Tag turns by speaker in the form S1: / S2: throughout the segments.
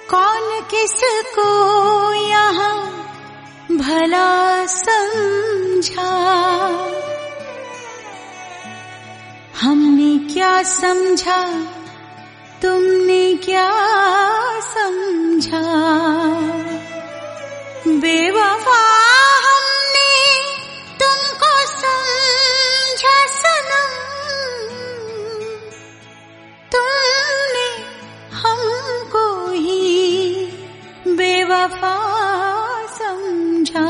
S1: कौन किसको यहाँ भला समझा, हमने क्या समझा तुमने क्या समझा, बेवफा हमने तुमको समझा सनम, तुमने हमको ही बेवफा समझा।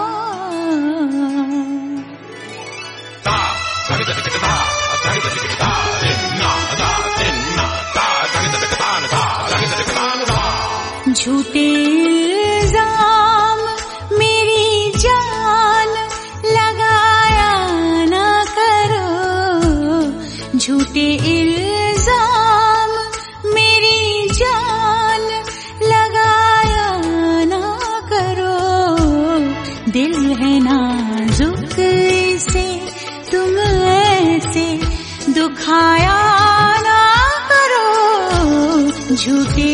S1: झूठे इल्जाम मेरी जान लगाया ना करो, झूठे इल्जाम मेरी जान लगाया ना करो, दिल है नाजुक इसे तुम ऐसे दुखाया ना करो, झूठे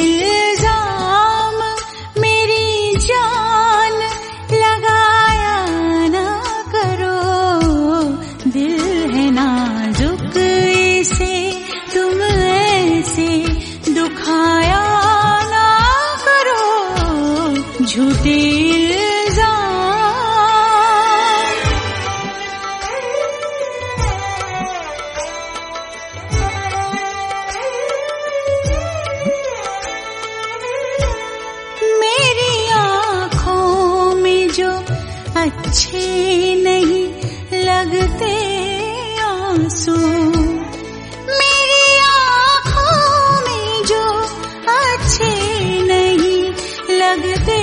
S1: झूठे मेरी आँखों में जो अच्छे नहीं लगते आंसू, मेरी आँखों में जो अच्छे नहीं लगते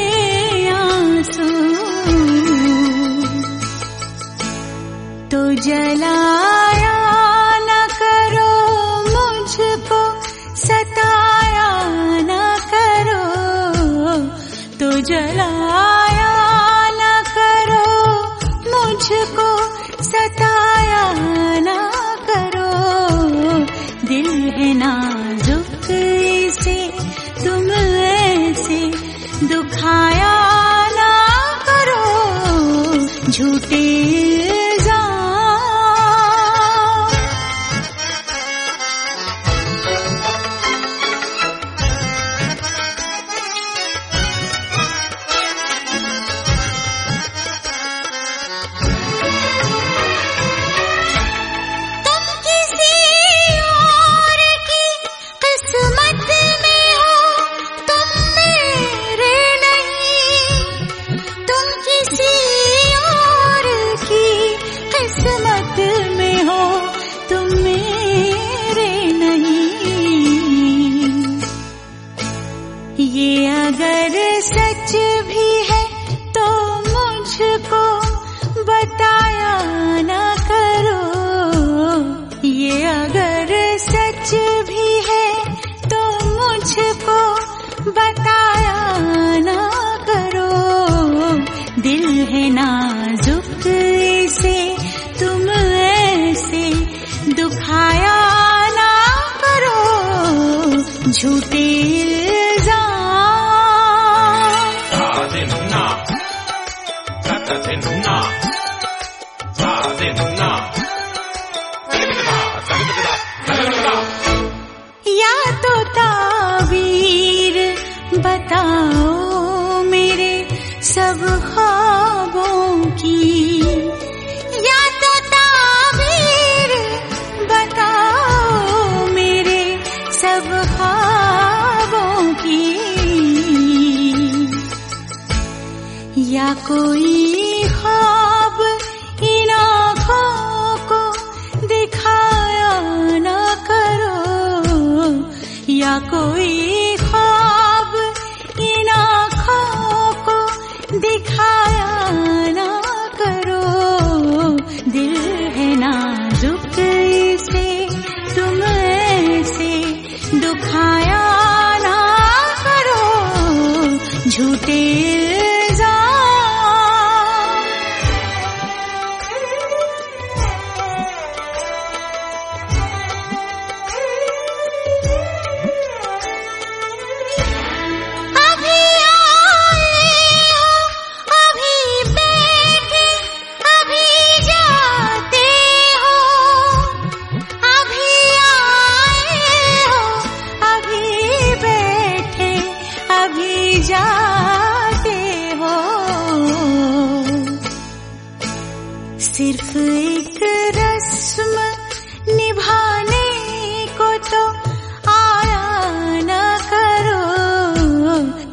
S1: तो जलाया न करो मुझको, सताया न करो, तो जलाया न करो मुझको, सताया न करो, दिल है नाजुक इसे तुम ऐसे दुखाया ना करो, झूठे ये अगर सच भी है तो मुझको बताया ना करो, ये अगर सच भी है तो मुझको बताया ना करो, दिल है नाजुक इसे तुम ऐसे दुखाया ना करो, झूठे या तो ताबीर बताओ मेरे सब ख्वाबों की, या तो ताबीर बताओ मेरे सब ख्वाबों की, या कोई ख्वाब इन आँखों को दिखाया ना करो, या कोई ख्वाब इन आँखों को दिखाया ना करो, दिल है नाजुक इसे तुम ऐसे दुखाया ना करो, झूठे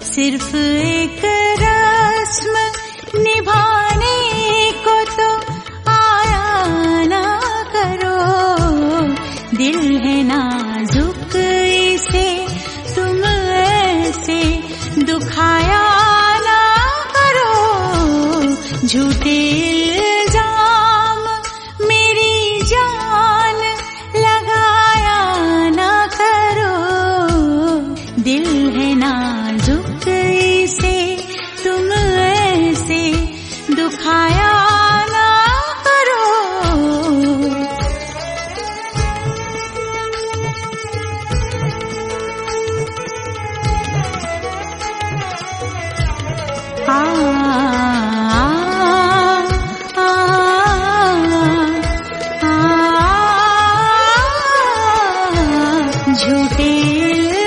S1: सिर्फ एक रस्म निभाने को तो आया ना करो। दिल है नाजुक इसे तुम ऐसे दुखाया ना करो। झूठे इल्जाम मेरी जान लगाया ना करो। दिल है नाजुक इसे तुम ऐसे दुखाया ना करो। झूठे